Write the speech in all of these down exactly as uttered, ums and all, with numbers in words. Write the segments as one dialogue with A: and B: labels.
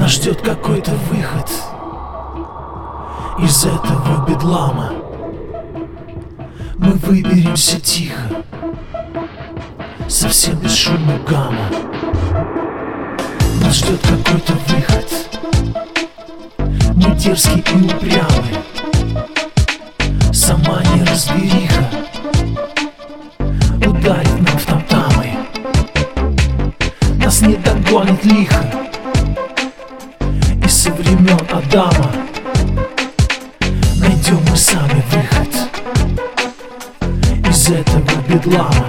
A: Нас ждет какой-то выход из этого бедлама. Мы выберемся тихо, совсем без шума гамма. Нас ждет какой-то выход. Мы дерзкие и упрямые, сама неразбериха ударит нам в там-тамы. Нас не догонит лихо, и со времен Адама найдем мы сами выход из этого бедлама.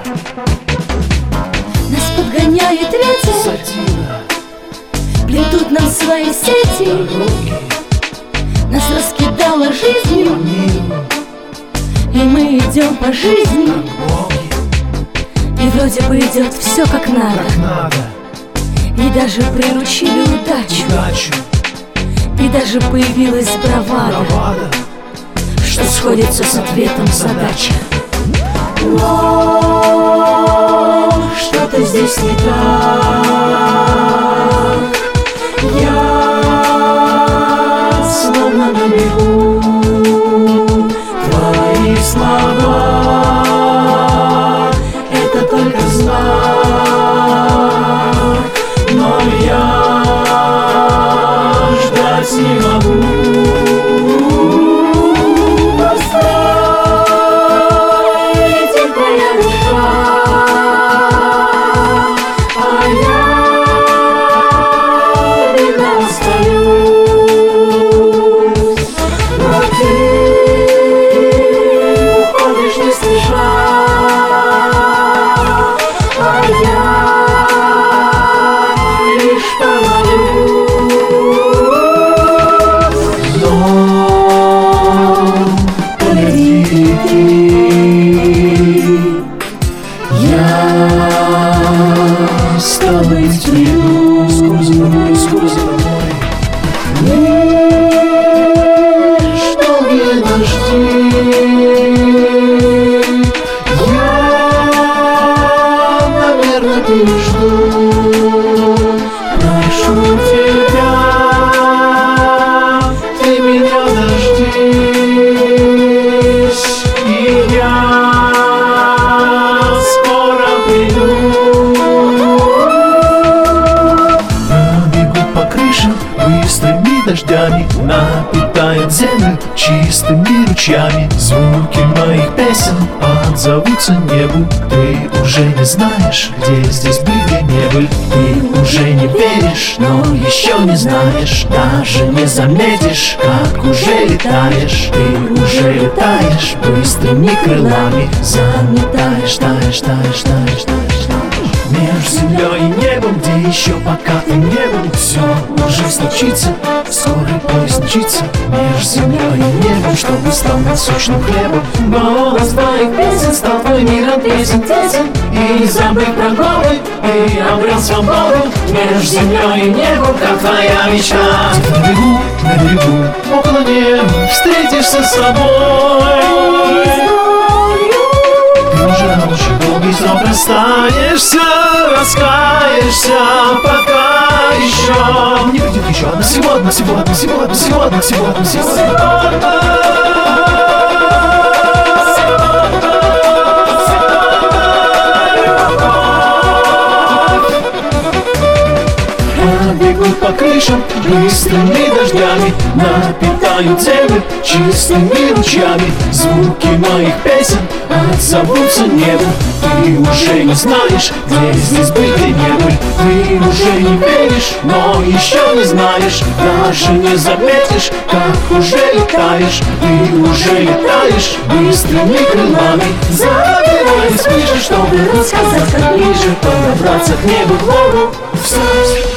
B: Нас подгоняет ветер,
A: Сатира,
B: плетут нам свои сети.
A: дороги
B: Нас раскидала
A: по
B: жизнью,
A: миру,
B: и мы идем по жизни.
A: как боги,
B: И вроде бы идет все как надо,
A: как надо.
B: и даже приручили удачу,
A: Удачу,
B: и даже появилась бравада,
A: бравада,
B: что сходится с ответом задачи.
A: задача.
B: Но что-то здесь не так. Я словно на бегу. Твои слова — это только знак, но я ждать не могу. Я с тобой тяну,
A: Сквозь мой, сквозь мой.
B: что не дожди.
A: Я, наверное, пережду.
B: Прошу тебя,
A: Ты меня дождись, и я скоро приду. Пробегут по крышам быстрыми дождями, напитают землю чистыми ручьями. Звуки моих песен отзовутся небу. Ты уже не знаешь, где здесь был, где не был. Ты уже не веришь, но еще не знаешь. Даже не заметишь, как уже летаешь. Ты уже летаешь быстрыми крылами. Заметаешь, таешь, таешь, таешь, таешь, таешь. Между землей и небом, где еще пока ты не был, все уже случится, скорый поезд мчится. Между землей и небом, чтобы стал насущным хлебом. Голос твоих песен стал твой миром песен тесен. И забыв про годы, ты обрел свободу. Между землей и небом, как твоя мечта. Где-то на берегу, на берегу, около неба встретишься с собой. Ты уже на очень долгий срок расстанешься, раскаешься, пока еще не придет еще одна сегодня, сегодня, сегодня, сегодня, сегодня, сегодня. Бегут по крышам быстрыми дождями, напитают землю чистыми ручьями. Звуки моих песен отзовутся небу. Ты уже не знаешь, где здесь был, где не был. Ты уже не веришь, но еще не знаешь. Даже не заметишь, как уже летаешь. Ты уже летаешь быстрыми крылами. Забираясь ближе, чтобы рассказать как ближе, подобраться к небу, к Богу. Встать!